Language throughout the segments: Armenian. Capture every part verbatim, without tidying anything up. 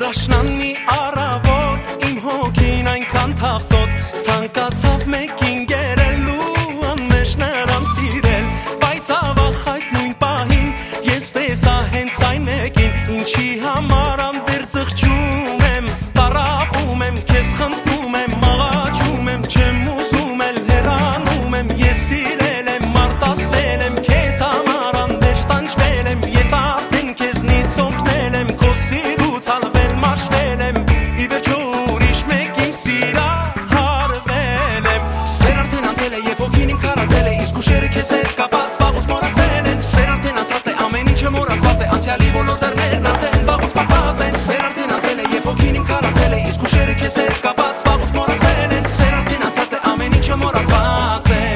Դաշնան մի առավոտ իմ հոգին այնքան թախծոտ ցանկացավ մեկին գերելու անմեջ նրան սիրել բայց ավաղ այդ նույն պահին ես տեսա հենց այն մեկին ինչի համար անդեր զղջում եմ տարապում եմ քեզ խնդրում եմ աղաչում եմ չեմ ուզում էլ հեռանում եմ ես սիրել եմ մարտասվել եմ քեզ համար անդեր ստանջվել եմ ես արդեն քեզնից օգնել եմ քո սիրուց ալվել մաշվել եմ ի վերջո ուրիշ մեկին սիրահարվել եմ սեր արդեն անցել է և հոգին իմ քարացել է իսկ ուշերը քեզ հետ կապած վաղուց մոռացվել են սեր արդեն անցած է ամեն ինչը մոռացված է անցյալի բոլոր դռներն արդեն վաղուց փակված են սեր արդեն անցել է և հոգին իմ քարացել է իսկ ուշերը քեզ հետ կապած վաղուց մոռացվել են սեր արդեն անցած է ամեն ինչը մոռացված է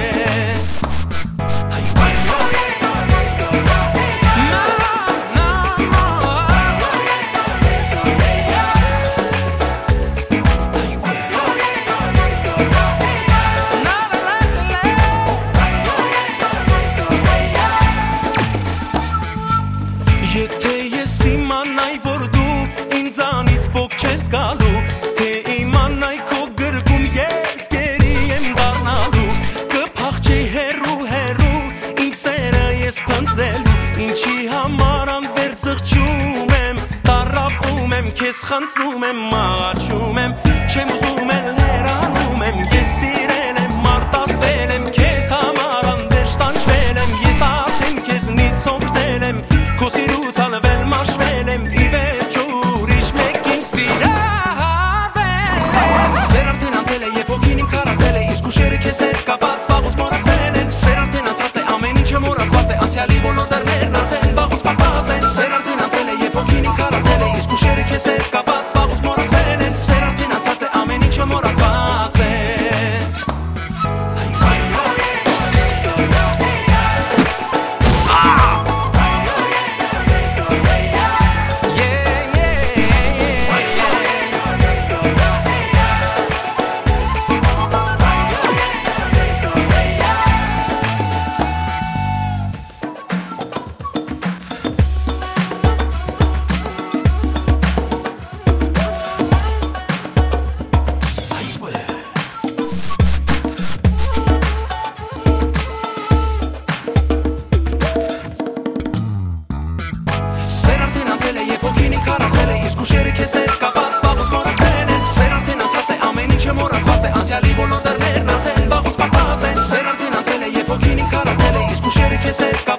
Եթե ես իմանայի, որ դու ինձանից փոք չես գալու Թե իմանայի քո գրկում ես գերի եմ դառնալու Կփախչեի հեռու հեռու իմ սերը ես փնտրելու Ինչի համար անվերջ զղջում եմ տառապում եմ քեզ խնդրում եմ աղաչում եմ չեմ ուզում էլ հեռանում եմ ես սիրել եմ մարտասվել եմ քեզ համար անվերջ տանջվել եմ ես արդեն քեզնից օգնել եմ քո սիրուց ալվել մաշվել եմ ի վերջո ուրիշ մեկին սիրահարվել եմ սեր արդեն անցել է և հոգին իմ քարացել է իսկ ուշերը քեզ հետ կապած վաղուց մոռացվել են սեր արդեն անցած է ամեն ինչը մոռացված է անցյալի բոլոր դռներն արդեն վաղուց փակված են սեր արդեն անցել է և հոգին իմ քարացել է իսկ ուշերը քեզ հետ կապած վաղուց մոռացվել են սեր արդեն անցած է ամեն ինչը մոռացված է Ուշերը քեզ հետ կապած վաղուց մոռացվել են սեր արդեն անցած է ամեն ինչը մոռացված է անցյալի բոլոր դռներն արդեն վաղուց փակված են սեր արդեն անցել է և հոգին իմ քարացել է իսկ ուշերը քեզ հետ